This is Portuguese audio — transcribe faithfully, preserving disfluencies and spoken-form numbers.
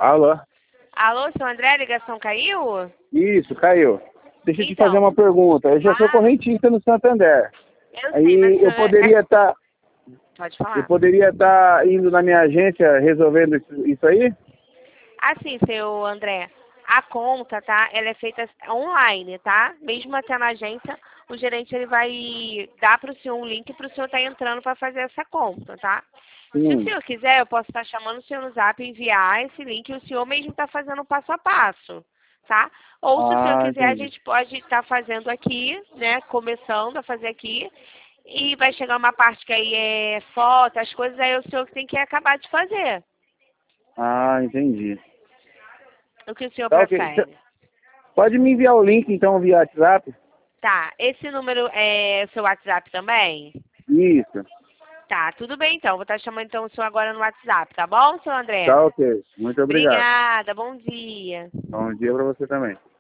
Alô? Alô, seu André, a ligação caiu? Isso, caiu. Deixa eu te Então. fazer uma pergunta. Eu já sou Ah. correntista no Santander. Eu Aí sei, mas... eu poderia é- estar Pode eu falar. poderia estar indo na minha agência resolvendo isso, isso aí? Assim, seu André, a conta, tá? Ela é feita online, tá? Mesmo até na agência, o gerente ele vai dar para o senhor um link para o senhor estar entrando para fazer essa conta, tá? Se o Sim. senhor quiser, eu posso estar chamando o senhor no Zap, enviar esse link e o senhor mesmo está fazendo o passo a passo, tá? Ou se o senhor Ah, quiser, a entendi. gente pode estar fazendo aqui, né? Começando a fazer aqui. E vai chegar uma parte que aí é foto, as coisas, aí é o senhor que tem que acabar de fazer. Ah, entendi. O que o senhor Tá ok. Cê prefere? pode me enviar o link então via WhatsApp? Tá, esse número é o seu WhatsApp também? Isso. Tá, tudo bem então. Vou estar chamando então o senhor agora no WhatsApp, tá bom, seu André? Tá ok. Muito obrigado. Obrigada, bom dia. Bom dia para você também.